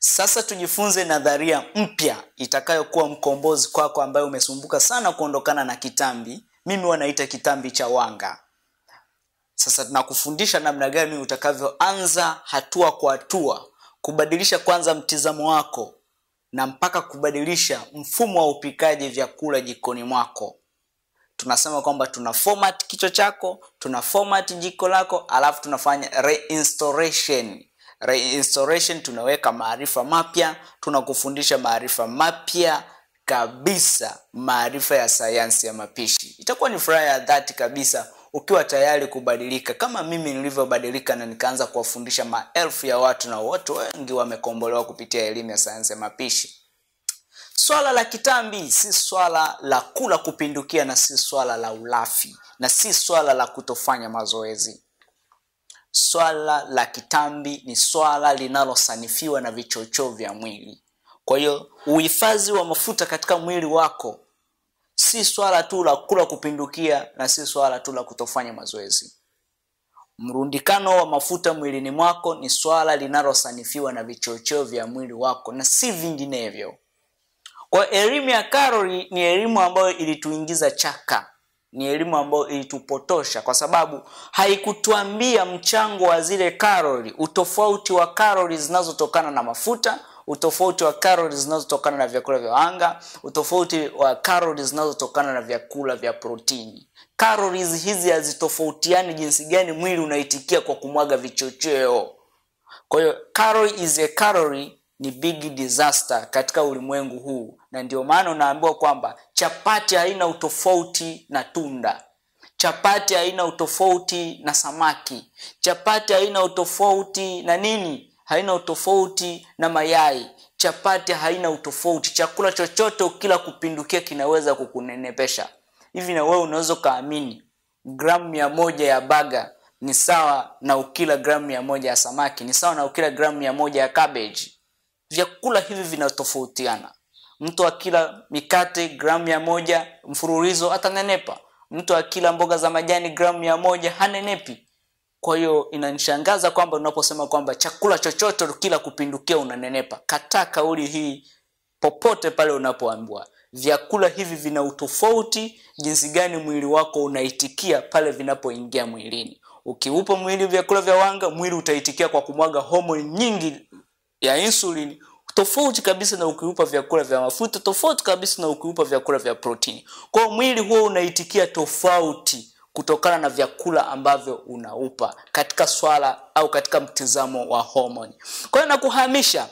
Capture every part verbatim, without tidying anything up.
Sasa tujifunze nadharia mpya itakayokuwa mkombozi kwako kwa ambaye umesumbuka sana kuondokana na kitambi. Mimi wanaita kitambi cha wanga. Sasa tunakufundisha namna gani utakavyoanza hatua kwa hatua kubadilisha kwanza mtizamo wako na mpaka kubadilisha mfumo wa upikaji vyakula jikoni mwako. Tunasema kwamba tuna format kichwa chako, tuna format jiko lako, alafu tunafanya reinstallation. Reinstallation tunaweka maarifa mapya, tunakufundisha maarifa mapya kabisa, maarifa ya sayansi ya mapishi. Itakuwa ni furaha ya dhati kabisa ukiwa tayari kubadilika kama mimi nilivyobadilika na nikaanza kuwafundisha maelfu ya watu, na watu wengi wamekombolewa kupitia elimu ya sayansi ya mapishi. Swala la kitambi si swala la kula kupindukia, na si swala la ulafi, na si swala la kutofanya mazoezi. Swala la kitambi ni swala linalosanifiwa na vichocheo vya mwili. Kwa hiyo uhifadhi wa mafuta katika mwili wako si swala tu la kula kupindukia, na si swala tu la kutofanya mazoezi. Mrundikano wa mafuta mwilini mwako ni swala linalosanifiwa na vichocheo vya mwili wako na si vinginevyo. Kwa elimu ya kalori ni elimu ambayo ilituingiza chaka. Ni elimu ambayo ilitupotosha kwa sababu haikutuambia mchango wa zile kalori, utofauti wa kalori zinazotokana na mafuta, utofauti wa kalori zinazotokana na vyakula vya wanga, utofauti wa kalori zinazotokana na vyakula vya protini. Calories hizi hazitofautiani jinsi gani mwili unaitikia kwa kumwaga vichocheo. Kwa hiyo calorie is a calorie ni big disaster katika ulimwengu huu, na ndio maana unaambiwa kwamba chapati haina utofauti na tunda. Chapati haina utofauti na samaki. Chapati haina utofauti na nini? Haina utofauti na mayai. Chapati haina utofauti. Chakula chochote ukila kupindukia kinaweza kukunenepesha. Hivi na wewe unaweza kaamini gramu mia moja ya baga ni sawa na ukila gramu mia moja ya samaki, ni sawa na ukila gramu mia moja ya cabbage? Vyakula hivi vinatofautiana. Mtu akila mikate gramu mia moja mfululizo atanenepa. Mtu akila mboga za majani gramu mia moja hanenepi. Kwa hiyo inanishangaza kwamba unaposema kwamba chakula chochote ukila kupindukia unanenepa. Kataa kauli hii popote pale unapoambiwa. Vyakula hivi vina utofauti jinsi gani mwili wako unaitikia pale vinapoingia mwilini. Ukiupa mwili vyakula vya wanga, mwili utaitikia kwa kumwaga homoni nyingi ya insulin, tofauti kabisa na ukiupa vyakula vya mafuta, tofauti kabisa na ukiupa vyakula vya protini. Kwa mwili huo unaitikia tofauti kutokana na vyakula ambavyo unaupa katika swala au katika mtizamo wa homoni. Kwa hiyo nakuhamisha,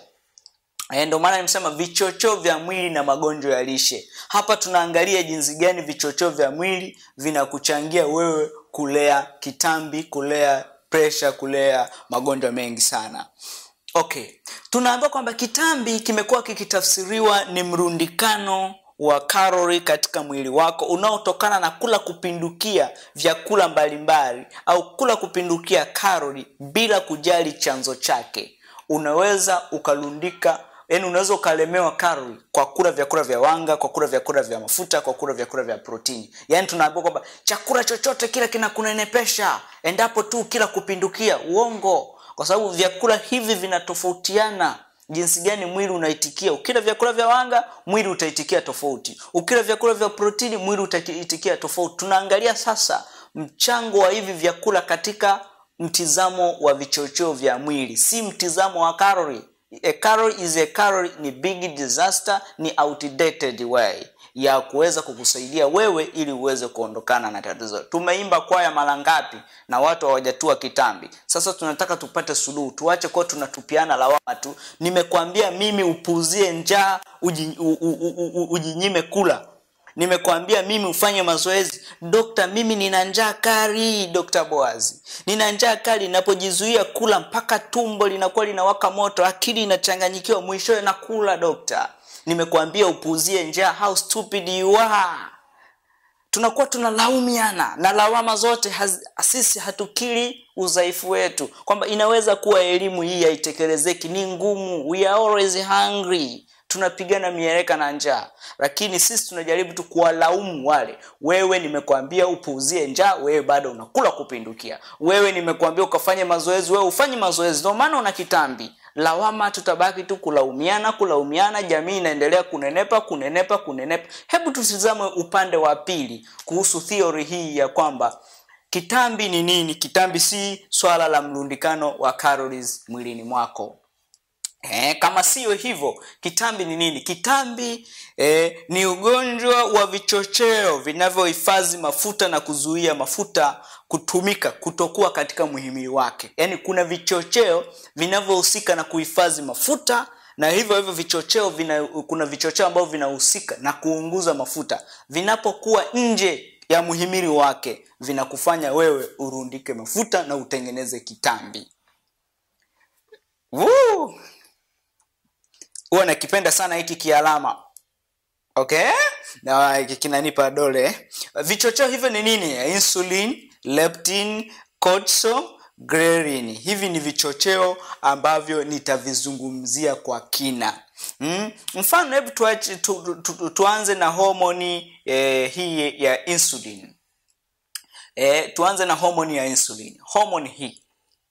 ndio maana nimesema vichocheo vya mwili na magonjwa ya lishe. Hapa tunaangalia jinsi gani vichocheo vya mwili vinakuchangia wewe kulea kitambi, kulea pressure, kulea magonjwa mengi sana. Okay, tunaambiwa kwamba kitambi kimekuwa kikitafsiriwa ni mrundikano wa kalori katika mwili wako unaotokana na kula kupindukia vyakula mbalimbali au kula kupindukia kalori bila kujali chanzo chake. Unaweza ukalundika, yani unaweza ukalemewa kalori kwa kula vyakula vya wanga, kwa kula vyakula vya mafuta, kwa kula vyakula vya protini. Yani tunaambiwa kwamba chakula chochote kila kinakunenepesha endapo tu kila kupindukia. Uongo. Kwa sababu vyakula hivi vinatofautiana jinsi gani mwili unaitikia. Ukila vyakula vya wanga, mwili utaitikia tofauti. Ukila vyakula vya protini, mwili utaitikia tofauti. Tunaangalia sasa mchango wa hivi vyakula katika mtizamo wa vichocheo vya mwili, si mtizamo wa calorie. A calorie is a calorie ni big disaster, ni outdated way ya kuweza kukusaidia wewe ili uweze kuondokana na tatizo. Tumeimba kwaya mara ngapi na watu hawajatua kitambi. Sasa tunataka tupate suluhu. Tuache kwa tunatupiana lawama tu. Nimekuambia mimi upuuzie njaa, uji, u, u, u, u, ujinyime kula. Nimekuambia mimi ufanye mazoezi. Dokta, mimi nina njaa kali. Dokta Boazi, nina njaa kali, ninapojizuia kula mpaka tumbo linakuwa linawaka moto, akili inachanganyikiwa, mwishowe nakula. Dokta, nimekuambia upuuzie njaa. How stupid you are. Tunakuwa tunalaumiana na lawama zote sisi hatukiri udhaifu wetu, kwamba inaweza kuwa elimu hii haitekelezeki, ni ngumu, we are always hungry, tunapigana mieleka na njaa. Lakini sisi tunajaribu tu kuwalaumu wale. Wewe nimekuambia upuuzie njaa, wewe bado unakula kupindukia. Wewe nimekuambia ukafanye mazoezi, wewe ufanye mazoezi, ndio maana una kitambi. lawama, tutabaki tu kulaumiana, kulaumiana, jamii inaendelea kunenepa, kunenepa, kunenepa. Hebu tusizame upande wa pili kuhusu theory hii ya kwamba kitambi ni nini? Kitambi si swala la mlundikano wa calories mwilini mwako. Eh, kama sio hivyo, kitambi ni nini? Kitambi eh, ni ugonjwa wa vichocheo vinavyohifadhi mafuta na kuzuia mafuta kutumika kutokuwa katika muhimili wake. Yaani kuna vichocheo vinavyohusika na kuhifadhi mafuta, na hivyo hivyo vichocheo vina, kuna vichocheo ambavyo vinahusika na kuunguza mafuta. Vinapokuwa nje ya muhimili wake, vinakufanya wewe urundike mafuta na utengeneze kitambi. Woo! Huwa nakipenda sana hiki kialama. Okay? Na kinanipa dole. Vichocheo hivyo ni nini? Insulin, leptin, cortisol, ghrelin. Hivi ni vichocheo ambavyo nitavizungumzia kwa kina. Hmm? Mfano hebu tu, tu, tu, tuanze na homoni eh, hii ya insulin. Eh, tuanze na homoni ya insulin. Homoni hii.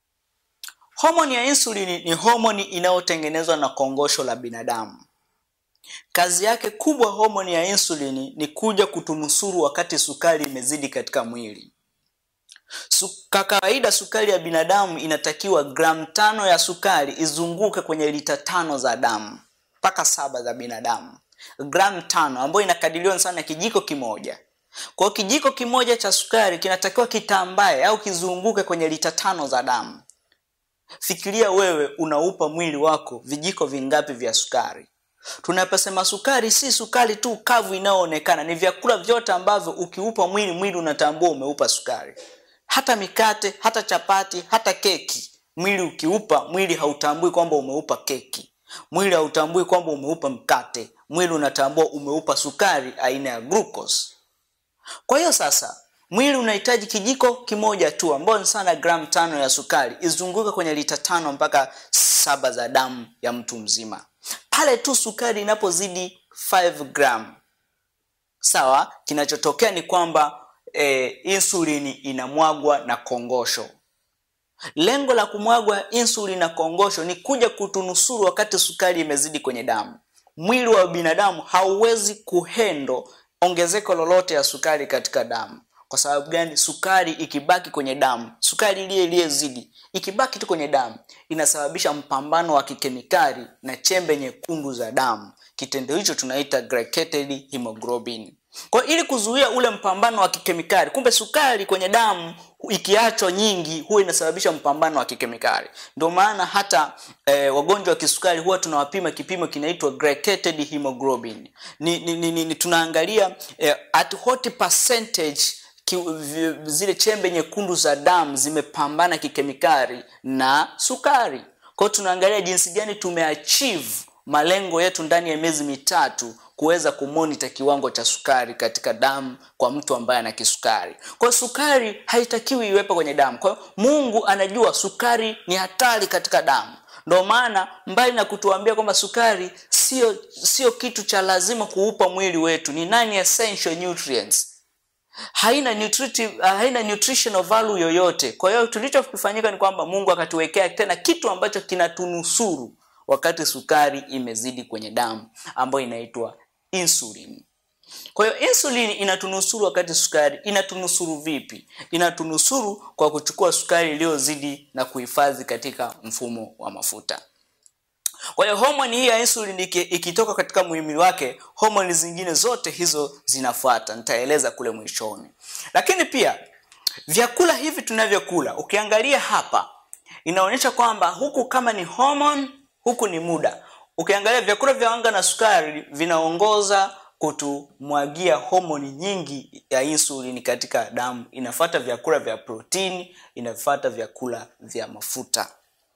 Homoni ya insulin ni homoni inayotengenezwa na kongosho la binadamu. Kazi yake kubwa homoni ya insulin ni kuja kutunusuru wakati sukari imezidi katika mwili. Kwa kawaida sukari ya binadamu inatakiwa gramu tano ya sukari izunguke kwenye lita tano za damu. Mpaka saba za binadamu. Gramu tano ambayo inakadiriwa sana kijiko kimoja. Kwa kijiko kimoja cha sukari kinatakiwa kitambae au kizunguke kwenye lita tano za damu. Fikiria wewe unaupa mwili wako vijiko vingapi vya sukari. Tunaposema sukari si sukari tu kavu inayoonekana, ni vyakula vyote ambavyo ukiupa mwili, mwili unatambua umeupa sukari. Hata mikate, hata chapati, hata keki, mwili ukiupa, mwili hautambui kwamba umeupa keki. Mwili hautambui kwamba umeupa mkate. Mwili unatambua umeupa sukari aina ya glucose. Kwa hiyo sasa mwili unahitaji kijiko kimoja tu ambao ni sana gramu tano ya sukari izunguke kwenye lita tano mpaka saba za damu ya mtu mzima. Pale tu sukari inapozidi five gram, sawa, kinachotokea ni kwamba e, insulini inamwagwa na kongosho. Lengo la kumwagwa insulini na kongosho ni kuja kutunusuru wakati sukari imezidi kwenye damu. Mwili wa binadamu hauwezi kuhendo ongezeko lolote ya sukari katika damu. Kwa sababu gani? Sukari ikibaki kwenye damu, sukari ile iliyozidi ikibaki tu kwenye damu, inasababisha mpambano wa kikemikali na chembe nyekundu za damu. Kitendo hicho tunaita glycated hemoglobin. Kwa ili kuzuia ule mpambano wa kikemikali, kumbe sukari kwenye damu ikiachwa nyingi huwa inasababisha mpambano wa kikemikali. Ndio maana hata e, wagonjwa wa kisukari huwa tunawapima kipimo kinaitwa glycated hemoglobin. Ni, ni, ni, ni tunaangalia e, at what percentage ki, zile chembe nyekundu za damu zimepambana kikemikali na sukari. Kwa hiyo tunaangalia jinsi gani tumeachieve malengo yetu ndani ya miezi mitatu kuweza kumonita kiwango cha sukari katika damu kwa mtu ambaye ana kisukari. Kwa sukari haitakiwi iwepo kwenye damu. Kwa Mungu anajua sukari ni hatari katika damu. Ndio maana mbali na kutuambia kwamba sukari sio sio kitu cha lazima kuupa mwili wetu, ni nine essential nutrients. Haina nutritive haina nutritional value yoyote. Kwa hiyo tulichofanyika ni kwamba Mungu akatuwekea tena kitu ambacho kinatunusuru wakati sukari imezidi kwenye damu, ambayo inaitwa insulin. Kwa hiyo insulin inatunusuru wakati sukari. Inatunusuru vipi? Inatunusuru kwa kuchukua sukari iliyozidi na kuhifadhi katika mfumo wa mafuta. Kwa hiyo homoni hii ya insulin ikitoka katika muhimili wake, homoni zingine zote hizo zinafuata. Nitaeleza kule mwishoni. Lakini pia vyakula hivi tunavyokula, ukiangalia hapa inaonyesha kwamba huku kama ni hormone, huku ni muda. Ukiangalia vyakula vya wanga na sukari vinaongoza kutumwagia homoni nyingi ya insulin katika damu. Inafuata vyakula vya protini, inafuata vyakula vya mafuta.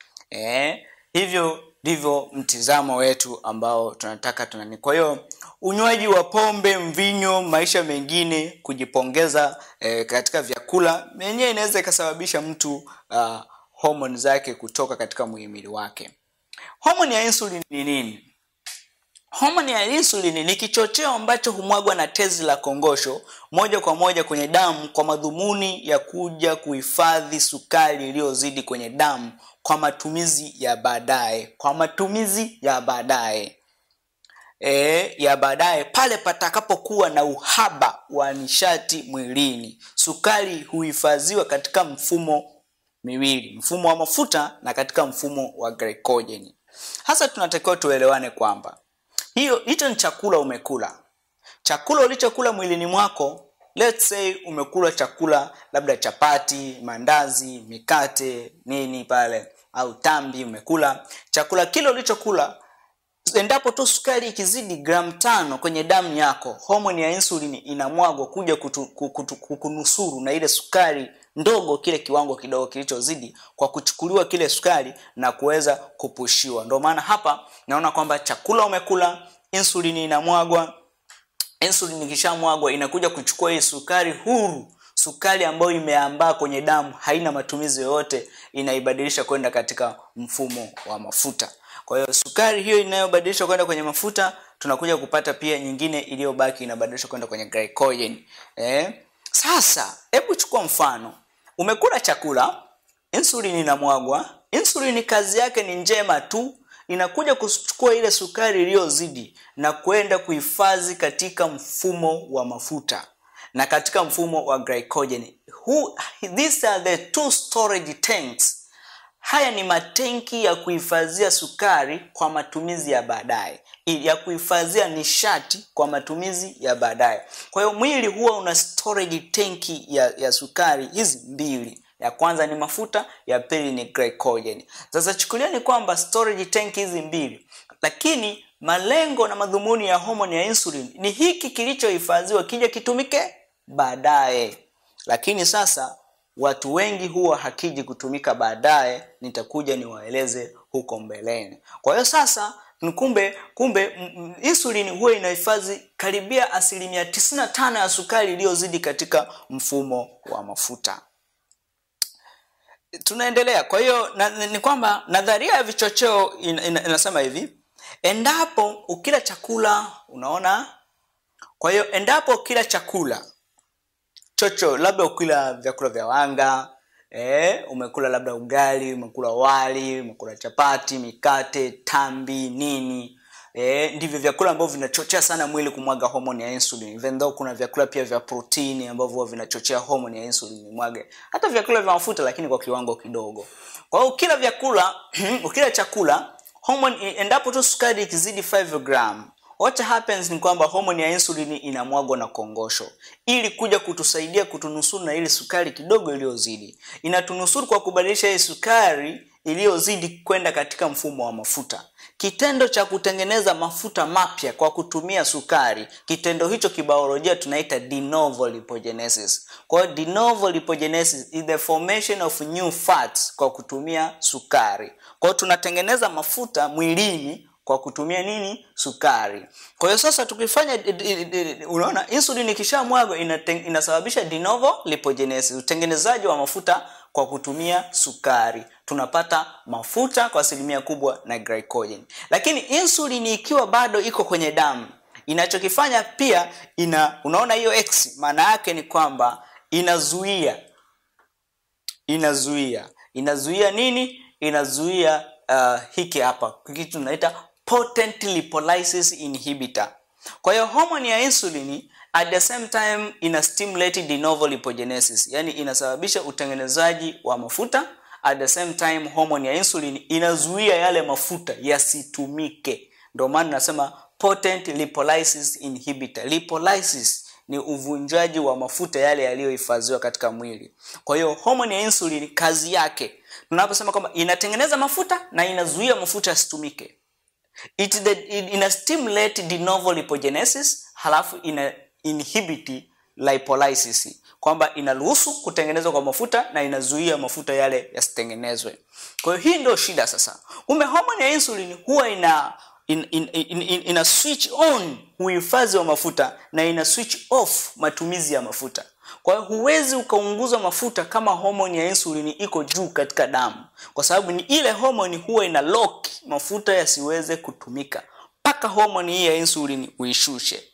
Eh, hivyo ndivyo mtizamo wetu ambao tunataka tunani. Kwa hiyo unywaji wa pombe, mvinyo, maisha mengine, kujipongeza eh, katika vyakula yenyewe inaweza ikasababisha mtu uh, homoni zake kutoka katika muhimili wake. Homoni ya insulin ni nini? Homoni ya insulini ni kichocheo ambacho humwagwa na tezi la kongosho moja kwa moja kwenye damu kwa madhumuni ya kuja kuhifadhi sukari iliyozidi kwenye damu kwa matumizi ya baadaye, kwa matumizi ya baadaye. E, ya baadaye pale patakapokuwa na uhaba wa nishati mwilini. Sukari huhifadhiwa katika mfumo miwili, mfumo wa mafuta na katika mfumo wa glycogen. Hasa tunatakiwa tuelewane kwamba hiyo hicho ni chakula umekula. Chakula ulichokula mwilini mwako, let's say umekula chakula labda chapati, mandazi, mikate, nini pale au tambi umekula. Chakula kile ulichokula, endapo tu sukari ikizidi gram tano kwenye damu yako, homoni ya insulini inamwagwa kuja kutu, kutu, kukunusuru na ile sukari ndogo, kile kiwango kidogo kilichozidi, kwa kuchukuliwa kile sukari na kuweza kupushiwa. Ndio maana hapa naona kwamba chakula umekula, insulini inamwagwa. Insulini ikishamwagwa inakuja kuchukua hii sukari huru, sukari ambayo imeambaa kwenye damu, haina matumizi yoyote, inaibadilisha kwenda katika mfumo wa mafuta. Kwa hiyo sukari hiyo inayobadilishwa kwenda kwenye mafuta, tunakuja kupata pia nyingine iliyobaki inabadilishwa kwenda kwenye glycogen. Eh? Sasa hebu chukua mfano. Umekula chakula, insulini inamwagwa. Insulini kazi yake ni njema tu, inakuja kuchukua ile sukari iliyozidi na kwenda kuhifadhi katika mfumo wa mafuta na katika mfumo wa glycogen. Who, these are the two storage tanks. Haya ni matenki ya kuhifadhia sukari kwa matumizi ya baadaye, ya kuhifadhia nishati kwa matumizi ya baadaye. Kwa hiyo mwili huwa una storage tanki ya, ya sukari hizi mbili. Ya kwanza ni mafuta, ya pili ni glycogen. Sasa chukulieni kwamba storage tank hizi mbili, lakini malengo na madhumuni ya homoni ya insulin ni hiki kilichohifadhiwa kija kitumike baadaye. Lakini sasa watu wengi huwa hakiji kutumika baadaye, nitakuja niwaeleze huko mbeleni. Kwa hiyo sasa kumbe kumbe insulin huwa inahifadhi karibia asilimia tisini na tano ya sukari iliyozidi katika mfumo wa mafuta. Tunaendelea. Kwa hiyo na, ni kwamba nadharia ya vichocheo in, in, inasema hivi, endapo ukila chakula, unaona, kwa hiyo endapo ukila chakula chocho, labda ukila vyakula vya wanga, eh, umekula labda ugali, umekula wali, umekula chapati, mikate, tambi, nini, eh, ndivyo vyakula ambavyo vinachochea sana mwili kumwaga homoni ya insulin. Even though kuna vyakula pia vya proteini ambavyo vinachochea homoni ya insulin imwage. Hata vyakula vya mafuta, lakini kwa kiwango kidogo. Kwa hiyo ukila vyakula, ukila chakula, homoni, endapo tu sukari ikizidi five gram, what happens ni kwamba homoni ya insulini inamwagwa na kongosho ili kuja kutusaidia kutunusuru na ile sukari kidogo iliyozidi. Inatunusuru kwa kubadilisha ile sukari iliyozidi kwenda katika mfumo wa mafuta. Kitendo cha kutengeneza mafuta mapya kwa kutumia sukari, kitendo hicho kibiolojia tunaita de novo lipogenesis. Kwa hiyo de novo lipogenesis is the formation of new fats kwa kutumia sukari. Kwa hiyo tunatengeneza mafuta mwilini kwa kutumia nini? Sukari. Kwa hiyo sasa tukifanya, unaona, insulin ikishamwagwa inasababisha de novo lipogenesis, utengenezaji wa mafuta kwa kutumia sukari. Tunapata mafuta kwa asilimia kubwa na glycogen. Lakini insulin ikiwa bado iko kwenye damu, inachokifanya pia ina, unaona hiyo X, maana yake ni kwamba inazuia inazuia inazuia nini? Inazuia uh, hiki hapa kitu tunaita potent lipolysis inhibitor. Kwa hiyo homoni ya insulin at the same time ina stimulate de novo lipogenesis, yani inasababisha utengenezaji wa mafuta. At the same time homoni ya insulin inazuia yale mafuta yasitumike. Ndio maana nasema potent lipolysis inhibitor. Lipolysis ni uvunjaji wa mafuta yale yaliyohifadhiwa katika mwili. Kwa hiyo homoni ya insulin kazi yake, tunaposema kwamba inatengeneza mafuta na inazuia mafuta yasitumike. It the ina stimulate de novo lipogenesis, halafu ina inhibit lipolysis, kwamba inaruhusu kutengenezwa kwa mafuta na inazuia mafuta yale yasitengenezwe. Kwa hiyo hii ndio shida sasa. Kumbe homoni ya insulin huwa ina in, in, in, in, ina switch on uhifadhi wa mafuta na ina switch off matumizi ya mafuta. Kwa hiyo huwezi ukaunguza mafuta kama homoni ya insulin iko juu katika damu, kwa sababu ni ile homoni huwa ina lock mafuta yasiweze kutumika. mpaka homoni hii ya insulin uishushe.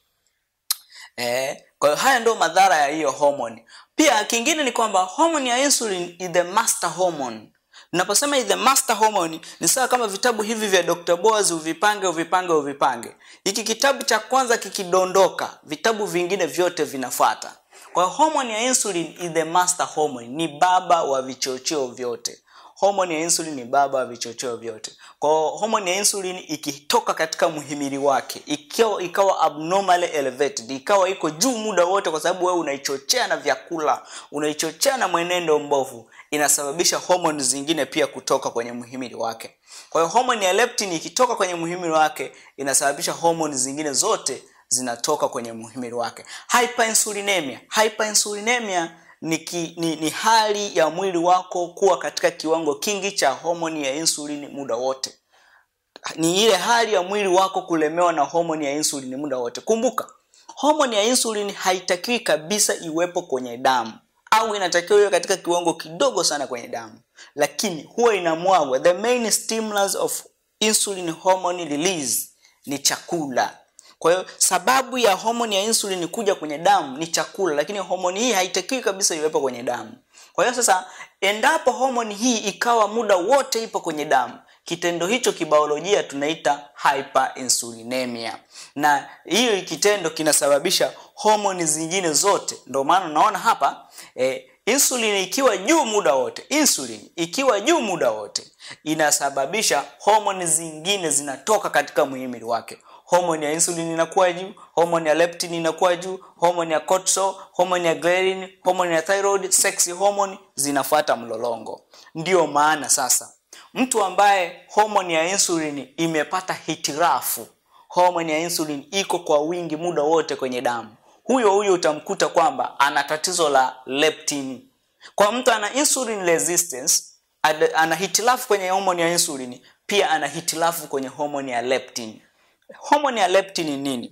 Eh, kwa hiyo haya ndio madhara ya hiyo homoni. Pia kingine ni kwamba homoni ya insulin is the master hormone. Ninaposema is the master hormone ni sawa kama vitabu hivi vya Doctor Boaz, uvipange uvipange uvipange. Hiki kitabu cha kwanza kikidondoka, vitabu vingine vyote vinafuata. Kwa hiyo homoni ya insulin is the master hormone, ni baba wa vichocheo vyote. Homoni ya insulin ni baba wa vichocheo vyote. Kwa hiyo homoni ya insulin ikitoka katika muhimili wake, ikawa ikawa abnormally elevated, ikawa iko juu muda wote, kwa sababu wewe unaichochea na vyakula, unaichochea na mwenendo mbovu, inasababisha homoni zingine pia kutoka kwenye muhimili wake. Kwa hiyo homoni ya leptin ikitoka kwenye muhimili wake, inasababisha homoni zingine zote zinatoka kwenye muhimili wake. Hyperinsulinemia. Hyperinsulinemia ni, ki, ni, ni hali ya mwili wako kuwa katika kiwango kingi cha homoni ya insulin muda wote. Ni ile hali ya mwili wako kulemewa na homoni ya insulin muda wote. Kumbuka, homoni ya insulin haitakiwi kabisa iwepo kwenye damu, au inatakiwa iwe katika kiwango kidogo sana kwenye damu, lakini huwa inamwagwa. The main stimulus of insulin hormone release ni chakula. Kwa hiyo sababu ya homoni ya insulin kuja kwenye damu ni chakula, lakini homoni hii haitakiwi kabisa iwepo kwenye damu. Kwa hiyo sasa, endapo homoni hii ikawa muda wote ipo kwenye damu, kitendo hicho kibiolojia tunaita hyperinsulinemia. Na hiyo kitendo kinasababisha homoni zingine zote. Ndio maana unaona hapa eh, insulin ikiwa juu muda wote, insulin ikiwa juu muda wote, inasababisha homoni zingine zinatoka katika muhimili wake. Homoni ya insulin inakuwa juu, homoni ya leptin inakuwa juu, homoni ya cortisol, homoni ya ghrelin, homoni ya thyroid, sex hormone zinafuata mlolongo. Ndio maana sasa mtu ambaye homoni ya insulin imepata hitirafu, homoni ya insulin iko kwa wingi muda wote kwenye damu, huyo huyo utamkuta kwamba ana tatizo la leptin. Kwa mtu ana insulin resistance, ana hitirafu kwenye homoni ya insulin, pia ana hitirafu kwenye homoni ya leptin. Homoni ya leptin ni nini?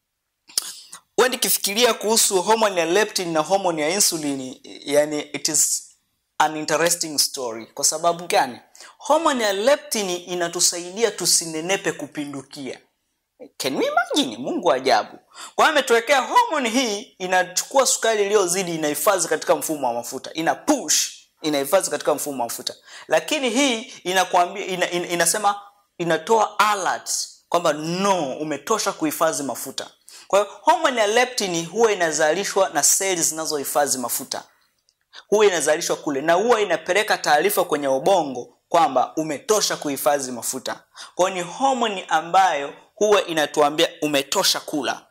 Wewe nikifikiria kuhusu homoni ya leptin na homoni ya insulin, yani it is an interesting story. Kwa sababu gani? Homoni ya leptin inatusaidia tusinenepe kupindukia. Can we imagine? Mungu ajabu. Kwa hiyo ametuwekea homoni hii, inachukua sukari iliyozidi, inahifadhi katika mfumo wa mafuta, ina push, inahifadhi katika mfumo wa mafuta. Lakini hii inakuambia ina, ina, inasema inatoa alerts kwamba no, umetosha kuhifadhi mafuta. Kwa hiyo homoni ya leptin huwa inazalishwa na seli zinazohifadhi mafuta. Huwa inazalishwa kule na huwa inapeleka taarifa kwenye ubongo kwamba umetosha kuhifadhi mafuta. Kwa hiyo ni homoni ambayo huwa inatuambia umetosha kula.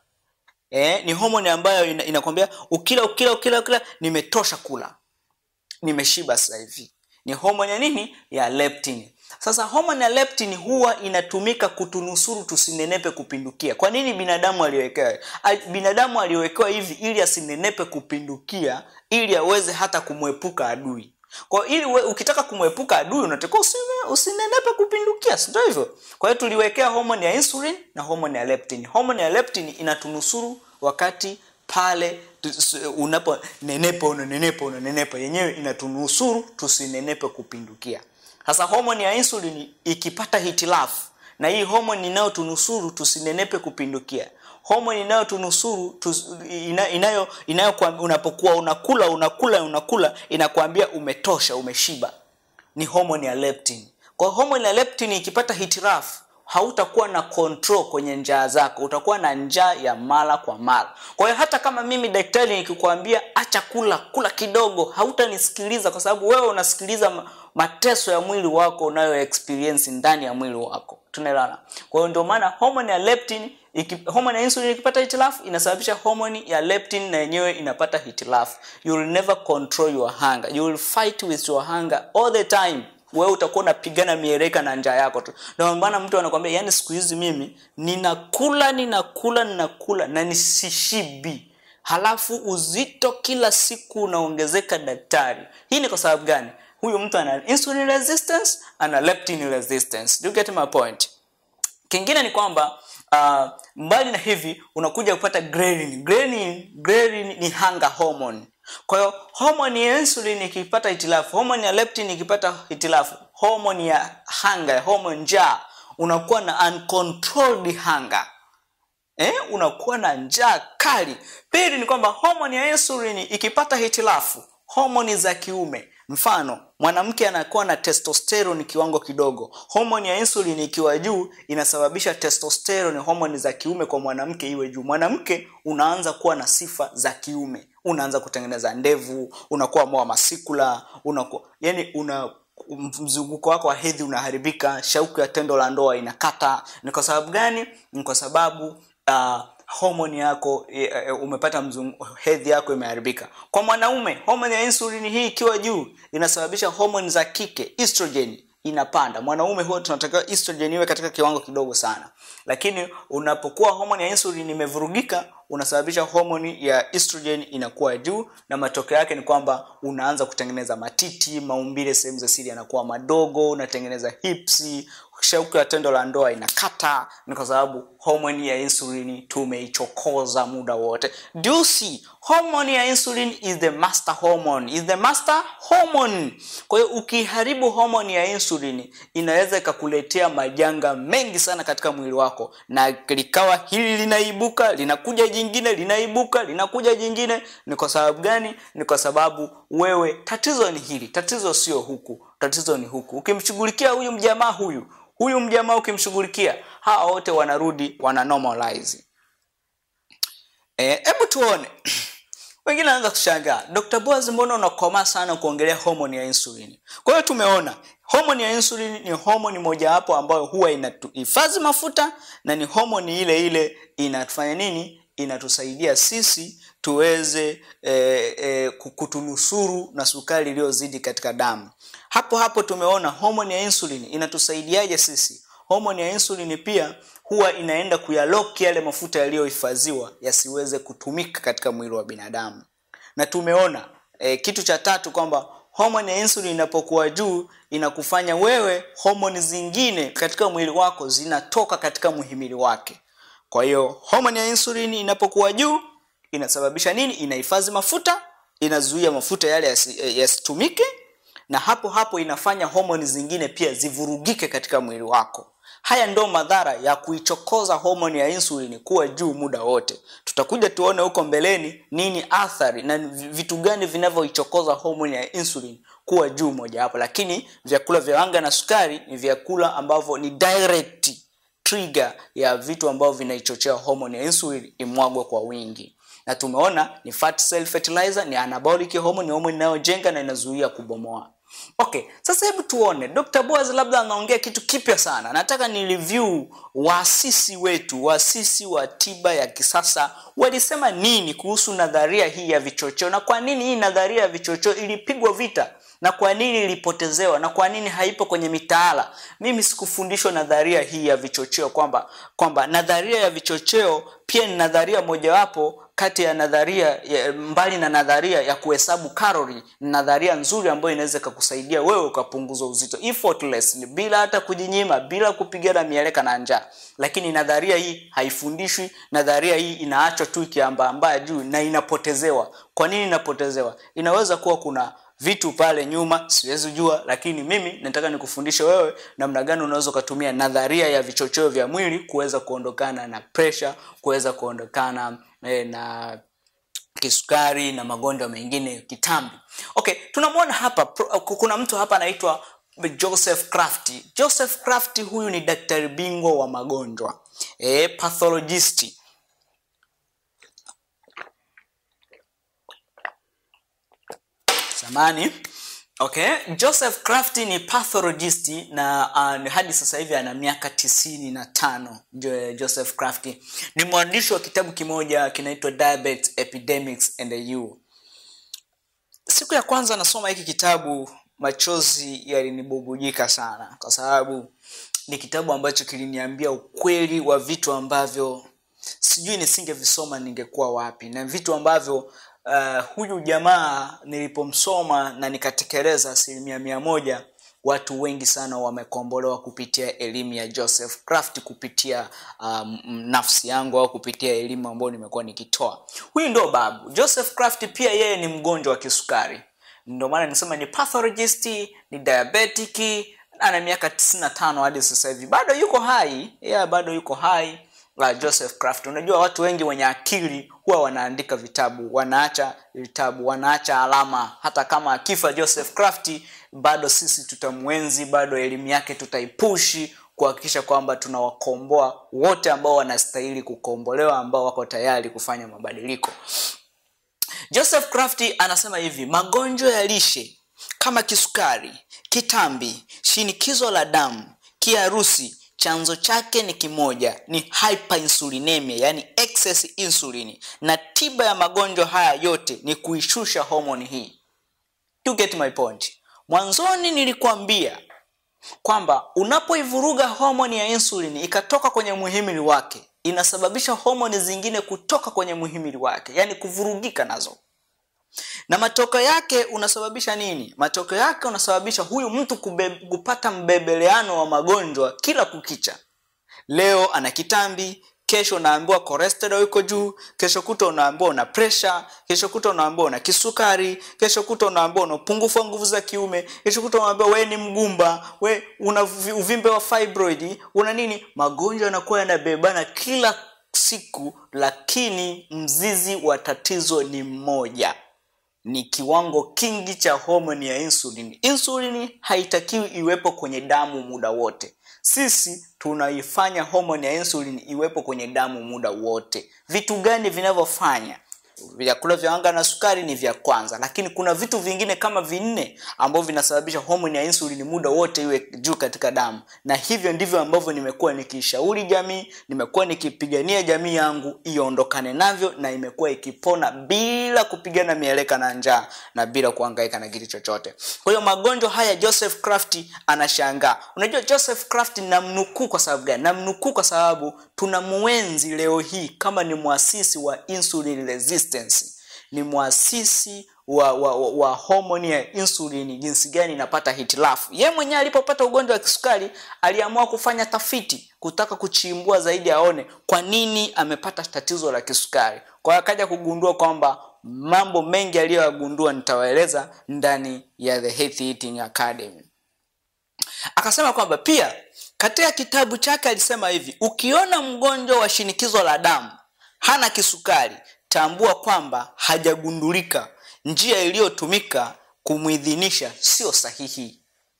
Eh, ni homoni ambayo ina, inakwambia ukila ukila ukila ukila nimetosha kula, nimeshiba sasa hivi. Ni homoni ya nini? Ya leptin. Sasa homoni ya leptin huwa inatumika kutunusuru tusinenepe kupindukia. Kwa nini binadamu aliwekewa? Binadamu aliwekewa hivi ili asinenepe kupindukia, ili aweze hata kumwepuka adui. Kwa ili we, ukitaka kumwepuka adui unatakiwa usine, usinenepe kupindukia, sio hivyo? Kwa hiyo tuliwekea homoni ya insulin na homoni ya leptin. Homoni ya leptin inatunusuru wakati pale unapo nenepa unanenepa unanenepa, yenyewe inatunusuru tusinenepe kupindukia. Sasa homoni ya insulin ikipata hitilafu, na hii homoni inayotunusuru tusinenepe kupindukia, homoni inayotunusuru tus, ina, inayo inayo kwa, unapokuwa unakula unakula unakula inakwambia umetosha, umeshiba, ni homoni ya leptin. Kwa homoni ya leptin ikipata hitilafu, hautakuwa na control kwenye njaa zako, utakuwa na njaa ya mara kwa mara. Kwa hiyo hata kama mimi daktari nikikwambia acha kula, kula kidogo, hautanisikiliza, kwa sababu wewe unasikiliza mateso ya mwili wako unayo experience ndani ya mwili wako. Tunaelewana? Kwa hiyo ndio maana homoni ya leptin, homoni ya insulin ikipata hitilafu inasababisha homoni ya leptin na yenyewe inapata hitilafu. You will never control your hunger. You will fight with your hunger all the time. Wewe utakuwa unapigana mieleka na njaa yako tu. Ndio maana mtu anakuambia, yani siku hizi mimi ninakula ninakula ninakula na nisishibi, halafu uzito kila siku unaongezeka daktari. Hii ni kwa sababu gani? Huyu mtu ana insulin resistance, ana leptin resistance. Do you get my point? Kingine ni kwamba uh, mbali na hivi unakuja kupata ghrelin. Ghrelin, ghrelin ni hunger hormone. Kwa hiyo homoni ya insulin ikipata hitilafu, homoni ya leptin ikipata hitilafu, homoni ya hunger, homoni njaa unakuwa na uncontrolled hunger. Eh, unakuwa na njaa kali. Pili ni kwamba homoni ya insulin ikipata hitilafu, homoni za kiume, mfano mwanamke anakuwa na testosterone kiwango kidogo, homoni ya insulin ikiwa juu inasababisha testosterone, homoni za kiume kwa mwanamke iwe juu. Mwanamke unaanza kuwa na sifa za kiume, unaanza kutengeneza ndevu, unakuwa moa masikula, unakuwa yani una mzunguko wako wa hedhi unaharibika, shauku ya tendo la ndoa inakata. Ni kwa sababu gani? Ni kwa sababu uh, homoni yako uh, umepata mzunguko, hedhi yako imeharibika. Kwa mwanaume, homoni ya insulin hii ikiwa juu inasababisha homoni za kike, estrogen, inapanda. Mwanaume huwa tunataka estrogen iwe katika kiwango kidogo sana. Lakini unapokuwa homoni ya insulin imevurugika, unasababisha homoni ya estrogen inakuwa juu, na matokeo yake ni kwamba unaanza kutengeneza matiti, maumbile sehemu za siri yanakuwa madogo, unatengeneza hips, shauku ya tendo la ndoa inakata. Ni kwa sababu homoni ya insulin tumeichokoza muda wote. Do you see? Hormone ya insulin is the master hormone. Is the master hormone. Kwa hiyo ukiharibu hormone ya insulin inaweza ikakuletea majanga mengi sana katika mwili wako, na likawa hili linaibuka, linakuja jingine, linaibuka, linakuja jingine. Ni kwa sababu gani? Ni kwa sababu wewe, tatizo ni hili, tatizo sio huku, tatizo ni huku. Ukimshughulikia huyu mjamaa huyu, huyu mjamaa ukimshughulikia, hawa wote wanarudi wana normalize. Eh, hebu tuone. Wengine wanaanza kushangaa, Doctor Boaz, mbona unakoma sana kuongelea homoni ya insulin? Kwa hiyo tumeona homoni ya insulin ni homoni moja hapo ambayo huwa inahifadhi mafuta, na ni homoni ile ile inatufanya nini? Inatusaidia sisi tuweze eh, eh, kutunusuru na sukari iliyozidi katika damu. Hapo hapo tumeona homoni ya insulin inatusaidiaje sisi. Homoni ya insulin pia huwa inaenda kuyalock yale mafuta yaliyohifadhiwa yasiweze kutumika katika mwili wa binadamu. Na tumeona e, kitu cha tatu kwamba homoni ya insulin inapokuwa juu inakufanya wewe homoni zingine katika mwili wako zinatoka katika muhimili wake. Kwa hiyo homoni ya insulin inapokuwa juu inasababisha nini? Inahifadhi mafuta, inazuia mafuta yale yasitumike, na hapo hapo inafanya homoni zingine pia zivurugike katika mwili wako. Haya ndo madhara ya kuichokoza homoni ya insulin kuwa juu muda wote. Tutakuja tuone huko mbeleni nini athari na vitu gani vinavyoichokoza homoni ya insulin kuwa juu moja hapo. Lakini vyakula vya wanga na sukari ni vyakula ambavyo ni direct trigger ya vitu ambavyo vinaichochea homoni ya insulin imwagwe kwa wingi. Na tumeona ni fat cell fertilizer, ni anabolic hormone, hormone inayojenga na inazuia kubomoa. Okay, sasa hebu tuone Doctor Boaz labda anaongea kitu kipya sana. Nataka ni review waasisi wetu, waasisi wa tiba ya kisasa walisema nini kuhusu nadharia hii ya vichocheo, na kwa nini hii nadharia ya vichocheo ilipigwa vita, na kwa nini ilipotezewa, na kwa nini haipo kwenye mitaala. Mimi sikufundishwa nadharia hii ya vichocheo kwamba kwamba nadharia ya vichocheo pia ni nadharia mojawapo kati ya nadharia ya, mbali na nadharia ya kuhesabu kalori, nadharia nzuri ambayo inaweza kukusaidia wewe ukapunguza uzito effortlessly, bila hata kujinyima, bila kupigana mieleka na njaa. Lakini nadharia hii haifundishwi, nadharia hii inaachwa tu ikiambaambaa juu na inapotezewa. Kwa nini inapotezewa? Inaweza kuwa kuna vitu pale nyuma siwezi jua, lakini mimi nataka nikufundishe wewe namna gani unaweza kutumia nadharia ya vichocheo vya mwili kuweza kuondokana na pressure, kuweza kuondokana eh, na kisukari na magonjwa mengine kitambi. Okay, tunamwona hapa kuna mtu hapa anaitwa Joseph Kraft. Joseph Kraft huyu ni daktari bingwa wa magonjwa, eh, pathologist. Samani. Okay, Joseph Kraft ni pathologist na uh, hadi sasa hivi ana miaka tisini na tano. Joseph Kraft ni mwandishi wa kitabu kimoja kinaitwa Diabetes Epidemics and You. Siku ya kwanza nasoma hiki kitabu machozi yalinibubujika sana, kwa sababu ni kitabu ambacho kiliniambia ukweli wa vitu ambavyo sijui nisingevisoma ningekuwa wapi, na vitu ambavyo Uh, huyu jamaa nilipomsoma na nikatekeleza asilimia mia moja, watu wengi sana wamekombolewa kupitia elimu ya Joseph Kraft, kupitia um, nafsi yangu au kupitia elimu ambayo nimekuwa nikitoa. Huyu ndo babu. Joseph Kraft pia yeye ni mgonjwa wa kisukari. Ndio maana nisema ni pathologist, ni diabetic, ana miaka tisini na tano hadi sasa hivi bado yuko hai. Yeah, bado yuko hai. La Joseph Kraft. Unajua watu wengi wenye akili huwa wanaandika vitabu, wanaacha vitabu, wanaacha alama. Hata kama akifa Joseph Kraft, bado sisi tutamuenzi, bado elimu yake tutaipushi kuhakikisha kwamba tunawakomboa wote ambao wanastahili kukombolewa, ambao wako tayari kufanya mabadiliko. Joseph Kraft anasema hivi: magonjwa ya lishe kama kisukari, kitambi, shinikizo la damu, kiharusi, chanzo chake ni kimoja, ni hyperinsulinemia, yani excess insulin, na tiba ya magonjwa haya yote ni kuishusha homoni hii. You get my point? Mwanzoni nilikuambia kwamba unapoivuruga homoni ya insulin ikatoka kwenye muhimili wake, inasababisha homoni zingine kutoka kwenye muhimili wake, yani kuvurugika nazo. Na matokeo yake unasababisha nini? Matokeo yake unasababisha huyu mtu kubebe, kupata mbebeleano wa magonjwa kila kukicha. Leo ana kitambi, kesho unaambiwa cholesterol iko juu, kesho kuto unaambiwa una pressure, kesho kuto unaambiwa una kisukari, kesho kuto unaambiwa una upungufu wa nguvu za kiume, kesho kuto unaambiwa wewe ni mgumba, wewe una uvimbe wa fibroid, una nini? Magonjwa yanakuwa yanabebana kila siku, lakini mzizi wa tatizo ni mmoja. Ni kiwango kingi cha homoni ya insulin. Insulin haitakiwi iwepo kwenye damu muda wote. Sisi tunaifanya homoni ya insulin iwepo kwenye damu muda wote. Vitu gani vinavyofanya? Vyakula vya wanga na sukari ni vya kwanza, lakini kuna vitu vingine kama vinne ambavyo vinasababisha homoni ya insulin muda wote iwe juu katika damu. Na hivyo ndivyo ambavyo nimekuwa nikishauri jamii, nimekuwa nikipigania jamii yangu iondokane navyo, na imekuwa ikipona bila kupigana mieleka na njaa na bila kuhangaika na kitu chochote. Kwa hiyo magonjwa haya Joseph Kraft anashangaa. Unajua Joseph Kraft namnukuu kwa sababu gani? Namnukuu kwa sababu tunamuenzi leo hii kama ni muasisi wa insulin resistance. Ni muasisi wa, wa, wa, wa homoni ya insulin, jinsi gani inapata hitilafu. Yeye mwenyewe alipopata ugonjwa wa kisukari aliamua kufanya tafiti, kutaka kuchimbua zaidi aone kwa nini amepata tatizo la kisukari. Kwa hiyo akaja kugundua kwamba mambo mengi aliyogundua nitawaeleza ndani ya The Healthy Eating Academy. Akasema kwamba pia katika kitabu chake alisema hivi: ukiona mgonjwa wa shinikizo la damu hana kisukari, tambua kwamba hajagundulika, njia iliyotumika kumuidhinisha sio sahihi.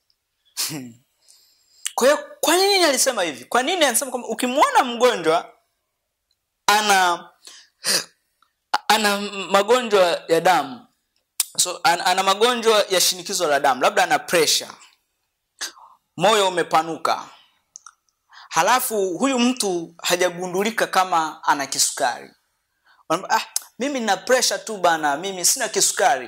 Kwa hiyo kwa nini alisema hivi? Kwa nini anasema kwamba ukimwona mgonjwa ana ana magonjwa ya damu, so ana, ana magonjwa ya shinikizo la damu, labda ana pressure, moyo umepanuka, halafu huyu mtu hajagundulika kama ana kisukari, ah, mimi nina pressure tu bana, mimi sina kisukari.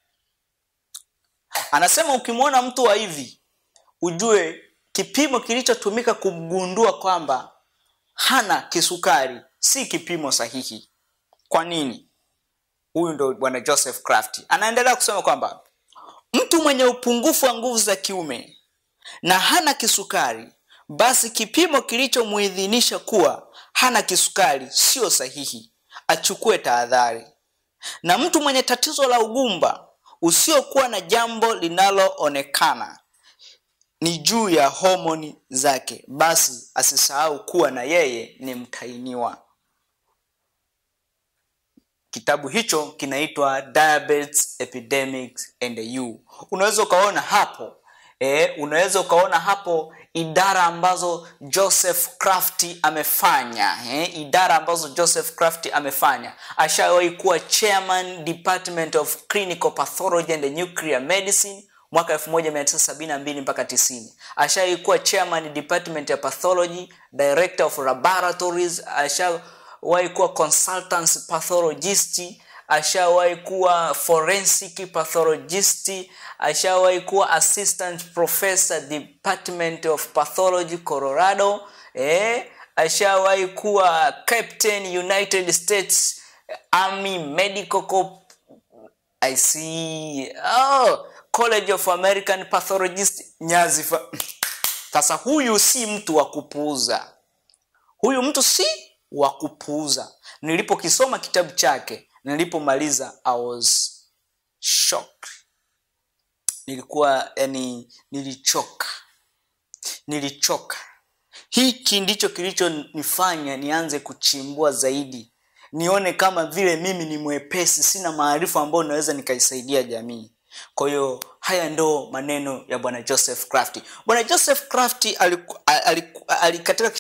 Anasema ukimwona mtu wa hivi, ujue kipimo kilichotumika kumgundua kwamba hana kisukari si kipimo sahihi. Kwa nini? Huyu ndo bwana Joseph Kraft anaendelea kusema kwamba mtu mwenye upungufu wa nguvu za kiume na hana kisukari, basi kipimo kilichomuidhinisha kuwa hana kisukari sio sahihi, achukue tahadhari. Na mtu mwenye tatizo la ugumba usiokuwa na jambo linaloonekana ni juu ya homoni zake, basi asisahau kuwa na yeye ni mtainiwa. Kitabu hicho kinaitwa Diabetes Epidemics and You. Unaweza ukaona hapo eh, unaweza ukaona hapo idara ambazo Joseph Kraft amefanya, eh, idara ambazo Joseph Kraft amefanya. Ashawahi kuwa chairman Department of Clinical Pathology and Nuclear Medicine mwaka elfu moja mia tisa sabini na mbili mpaka tisini. Ashawahi kuwa chairman Department of Pathology, Director of Laboratories, ashawahi kuwa consultant pathologist, ashawahi kuwa forensic pathologist, ashawahi kuwa assistant professor Department of Pathology Colorado, eh ashawahi kuwa captain United States Army Medical Corps, I see oh College of American Pathologist Nyazifa. Sasa huyu si mtu wa kupuuza. Huyu mtu si wa kupuuza. Nilipokisoma kitabu chake, nilipomaliza I was shocked. Nilikuwa yani nilichoka. nilichoka. Hiki ndicho kilichonifanya nianze kuchimbua zaidi, nione kama vile mimi ni mwepesi, sina maarifa ambayo naweza nikaisaidia jamii. Kwa hiyo haya ndo maneno ya Bwana Joseph Kraft. Bwana Joseph Kraft alikatika